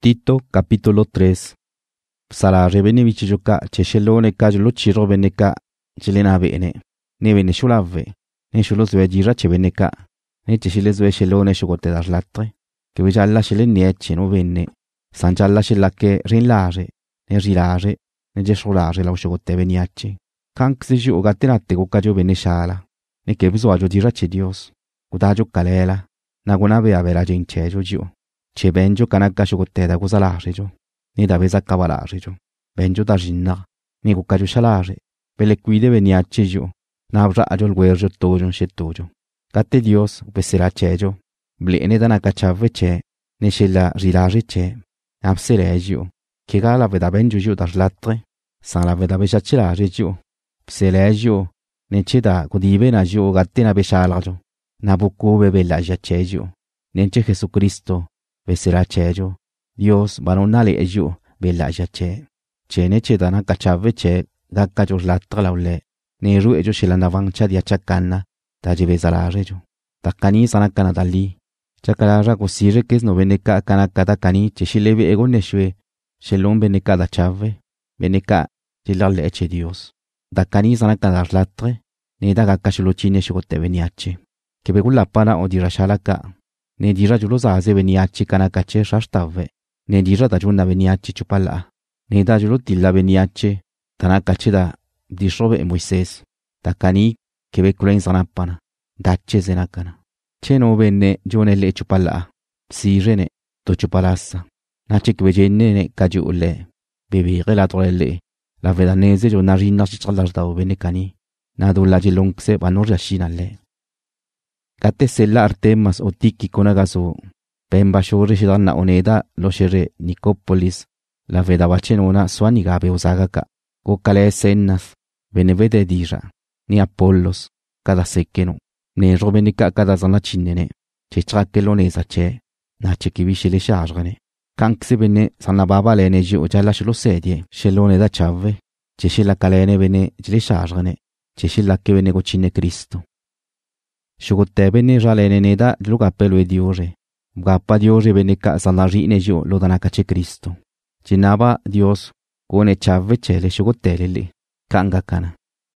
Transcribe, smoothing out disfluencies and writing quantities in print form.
Tito capítulo 3. Sala rebene vichijoka cheshelone kajlo chiro beneka chelena bene. Ne bene shulave. Ne shulos vejira chebeneka. Ne cheshiles ve shelone shugote darlatre. Que vejalla shelen nieche no venne. Sanjalla shellake rinlare. Ne rilare. Ne jesholare la shugote veniache. Kank se ju gatenate gokajo bene shala. Ne que bisoajo dirache Dios. Gudajo kalela. Nagunabe avera jinchejo ju. Che benjo kanaka shugote da guzalarejo. Ni da beza kabalarejo. Benjo da jinna. Ni gukajo shalare. Bele cuide veniache ju. Nabra ajol guerjo tojo shetojo. Gate Dios besera chejo. Blene da nakachave che. Ne shella rilare che. Abserejo. Kiga la veda benjo ju da latre. San la veda beshachilare ju. Pselejo. Ne cheda gudive na ju gate na beshalajo. Nabuku bebe la jachejo. Nenche Jesucristo. Besera chejo. Dios banonale ejo bella jache. Chene chedana kachave che gakkajo latra laule. Neru ejo shilanda vangcha dia chakana. Taji bezalarejo. Takani sanakana dali. Chakalara kusire kes no beneka kanakata kani cheshilebe ego neshwe. Shelon beneka da chave. Beneka chilale eche Dios. Dakani sanakana latre. Neda gakkashulo chine shugote veniache. Kebegula pana o dirashalaka. Ne dira julo zaze veniachi kanakache shashtave. Ne dira da juna veniachi chupala. Ne da julo tilla veniachi tanakache da disrobe e Moises. Takani kebe kulen zanapana. Dache zenakana. Che no venne jone le chupala. Sirene to chupalassa. Nache kebe jenne ne kaju ule. Bebi relatore la vedanese jo narina chichalarda o venekani. Nadu la jilongse banor shinale. Kate sella Artemas o tiki konagaso. Pemba shore shidana oneda lo shere Nicopolis. La veda bachenona suanigabe osagaka. Kokale sennas. Benevede dira. Ni Apollos. Kada sekeno. Ne robenika kada zana chinene. Chechrakeloneza che. Na chekibishile shargane. Kankse bene sanababa lene ji ojala shilo sedie. Shelone da chave. Cheshila kalene bene jile shargane. Cheshila ke bene gochine Cristo. Shugote bene jalene neda lugapelo e Diore. Gapa Diore bene ka sanarine jo lo danakache Cristo. Chinaba Dios kone chave chele shugotele le. Kanga kana.